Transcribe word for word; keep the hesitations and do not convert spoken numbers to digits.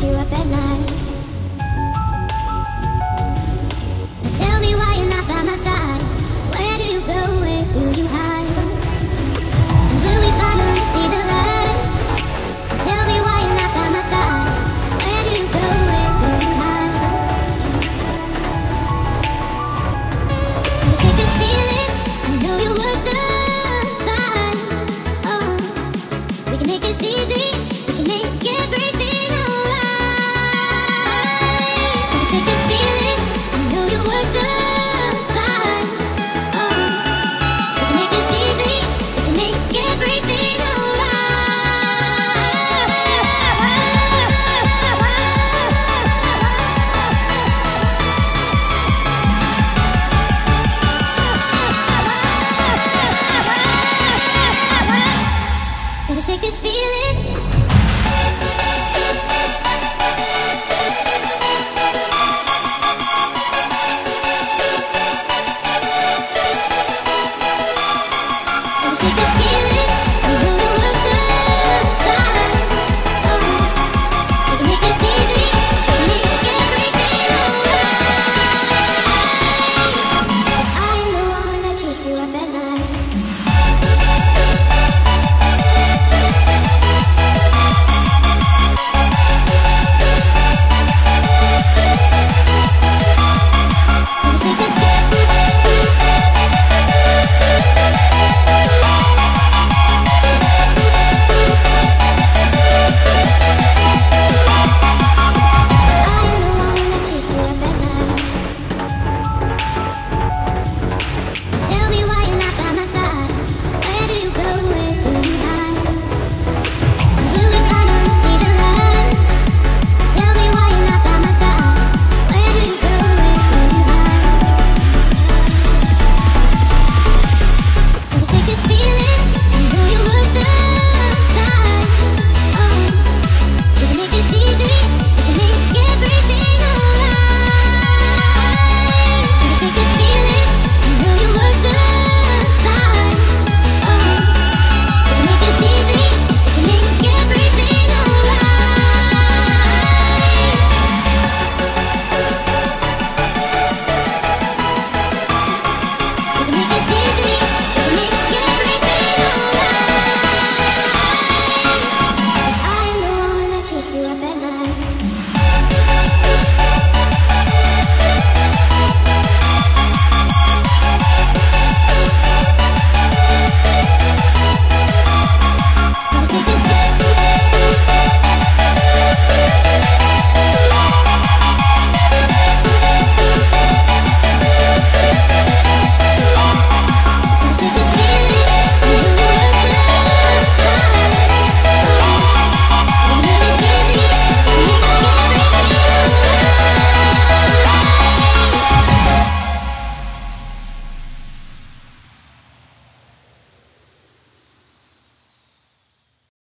keeps you up at night. Tell me why you're not by my side. Where do you go? Where do you hide? Will we finally see the light? Tell me why you're not by my side. Where do you go? Where do you hide? Gonna shake this feeling. I know you're worth the fight. Oh, we can make this easy. We can make everything.